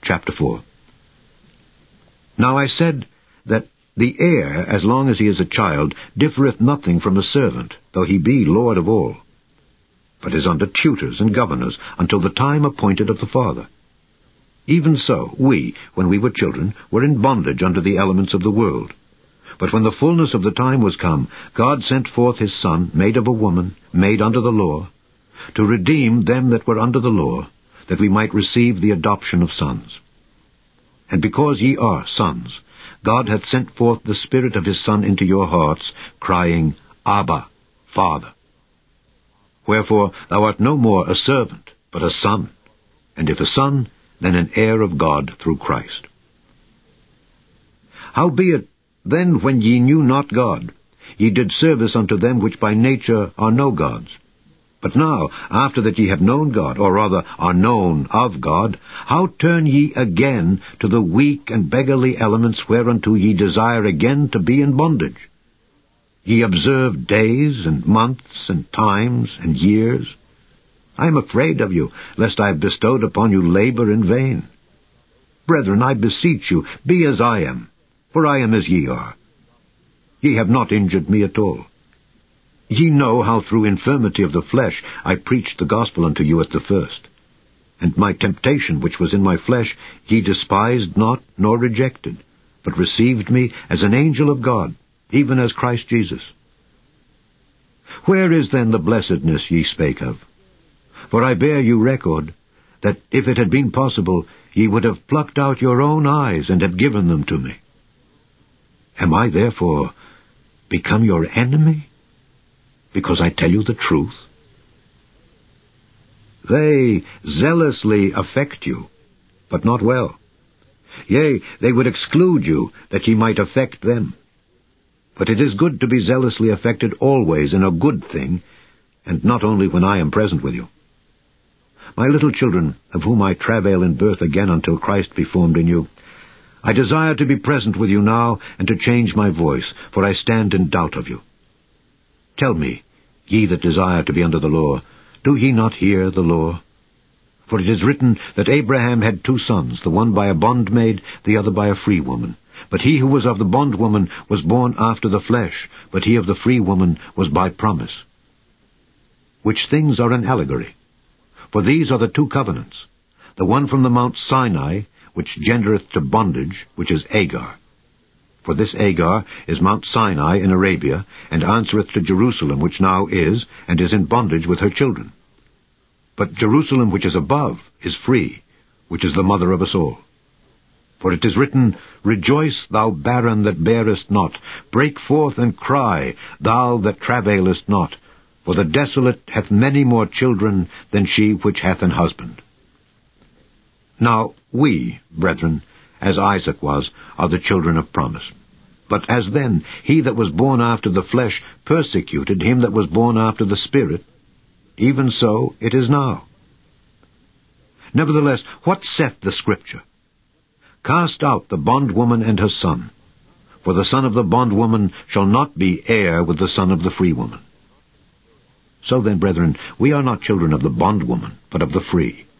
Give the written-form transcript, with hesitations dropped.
chapter 4. Now I said that the heir, as long as he is a child, differeth nothing from a servant, though he be lord of all, but is under tutors and governors, until the time appointed of the father. Even so, we, when we were children, were in bondage under the elements of the world. But when the fullness of the time was come, God sent forth his Son, made of a woman, made under the law, to redeem them that were under the law, that we might receive the adoption of sons. And because ye are sons, God hath sent forth the Spirit of his Son into your hearts, crying, Abba, Father. Wherefore thou art no more a servant, but a son, and if a son, then an heir of God through Christ. Howbeit, then when ye knew not God, ye did service unto them which by nature are no gods. But now, after that ye have known God, or rather are known of God, how turn ye again to the weak and beggarly elements whereunto ye desire again to be in bondage? Ye observe days and months and times and years. I am afraid of you, lest I have bestowed upon you labor in vain. Brethren, I beseech you, be as I am, for I am as ye are. Ye have not injured me at all. Ye know how through infirmity of the flesh I preached the gospel unto you at the first. And my temptation which was in my flesh ye despised not nor rejected, but received me as an angel of God, even as Christ Jesus. Where is then the blessedness ye spake of? For I bear you record, that if it had been possible, ye would have plucked out your own eyes and have given them to me. Am I therefore become your enemy, because I tell you the truth? They zealously affect you, but not well. Yea, they would exclude you, that ye might affect them. But it is good to be zealously affected always in a good thing, and not only when I am present with you. My little children, of whom I travail in birth again until Christ be formed in you, I desire to be present with you now, and to change my voice, for I stand in doubt of you. Tell me, ye that desire to be under the law, do ye not hear the law? For it is written that Abraham had 2 sons, the one by a bondmaid, the other by a free woman. But he who was of the bondwoman was born after the flesh, but he of the free woman was by promise. Which things are an allegory. For these are the 2 covenants, the one from the Mount Sinai, which gendereth to bondage, which is Agar. For this Agar is Mount Sinai in Arabia, and answereth to Jerusalem, which now is, and is in bondage with her children. But Jerusalem which is above is free, which is the mother of us all. For it is written, Rejoice, thou barren that bearest not, break forth and cry, thou that travailest not, for the desolate hath many more children than she which hath an husband. Now we, brethren, as Isaac was, are the children of promise. But as then he that was born after the flesh persecuted him that was born after the Spirit, even so it is now. Nevertheless, what saith the Scripture? Cast out the bondwoman and her son, for the son of the bondwoman shall not be heir with the son of the free woman. So then, brethren, we are not children of the bondwoman, but of the free.